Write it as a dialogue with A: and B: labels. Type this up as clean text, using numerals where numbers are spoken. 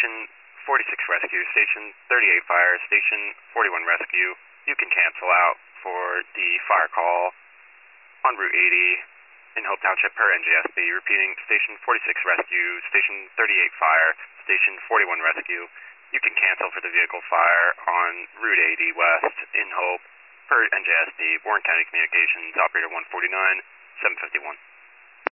A: Station 46 Rescue, Station 38 Fire, Station 41 Rescue. You can cancel out for the fire call on Route 80 in Hope Township per NJSB. Repeating, Station 46 Rescue, Station 38 Fire, Station 41 Rescue. You can cancel for the vehicle fire on Route 80 West in Hope per NJSB. Warren County Communications, Operator 149, 751.